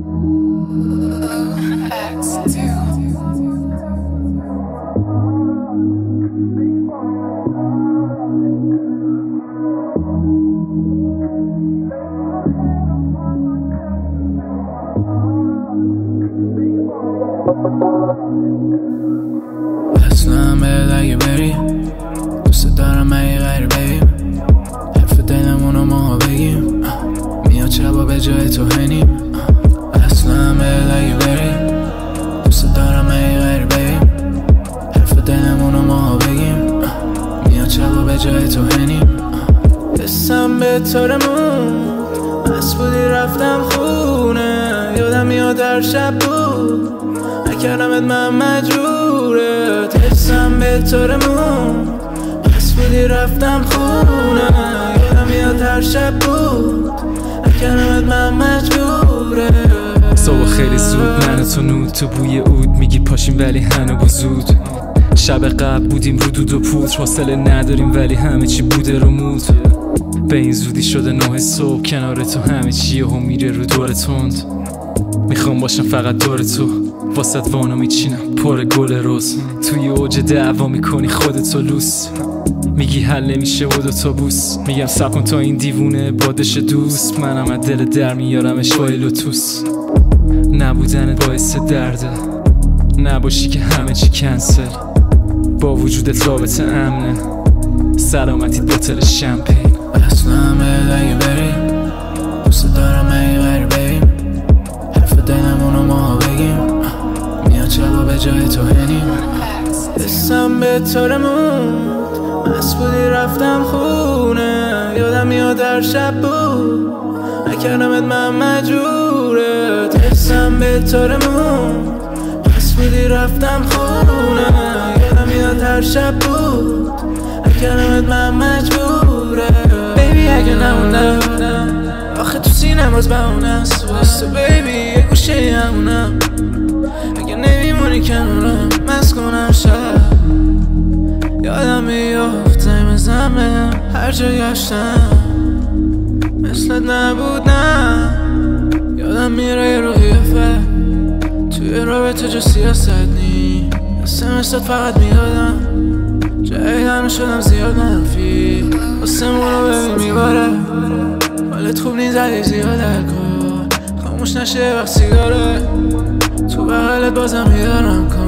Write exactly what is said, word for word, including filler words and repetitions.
اصلا بهت اگه بری دوست دارم اگه غیر بریم حرف دلمونو ماها بگیم میاد شبا به جای تو هنیم اصلا بهت اگه بری دوست دارم اگه غیر بریم حرف دلمونو ماها بگیم میاد شبا به جای تو هنیم حسم به طورمون بس بودی رفتم خونه یادم میاد در شب بود نکردمت من مجبورت حسم به طورمون بس بودی رفتم خونه یادم میاد هر شب بود نکردمت من مجبورت صبح خیلی زود من تو نود تو بوی عود میگی پاشیم ولی هنو زود شب قبل بودیم رو دود و پود حوصله نداریم ولی همه چی بوده رو مود به این زودی شده نه صبح کنار تو همه چیه و میره رو دور تند میخوام باشم فقط دور تو واسط وانو میچینم پر گل روز توی اوج دعوا میکنی خودتو لوس میگی حل نمیشه و دوتا بوس میگم سکن تا این دیوونه بادش دوست منم از دل در میارمش با لوتوس نبودنت باعث درده نباشی که همه چی کنسل با وجودت رابطه امنه سلامتی بوتل شمپین اصلا بهت اگه بری دوست دارم اگه غیر بریم حرف دلمونو ماها بگیم میاد شبا به جای تو هنیم حسم به طورمون بس بودی رفتم خونه یادم میاد در شب بود نکردمت من مجبورت حسم به طورمون بس بودی رفتم خونه یادم میاد هر شب بود نکردمت من مجبورت بیبی اگه نمونم آخه تو سینم باز بهونه است واسه بیبی یه گوشه همونم اگه نمیمونی کنارم مست کنم شب یادم میافت زمه زمه هر جا گشتم مثلت نبودم یادم میره یه رو قیافه توی رابطه جا سیاست نی اسمست فقط میدادم جای دانو شدم زیاد منفی واسه مونو ببین میباره حالت خوب نیست اگه زیاد الکل خاموش نشه وقت سیگاره تو بغلت بازم میدارم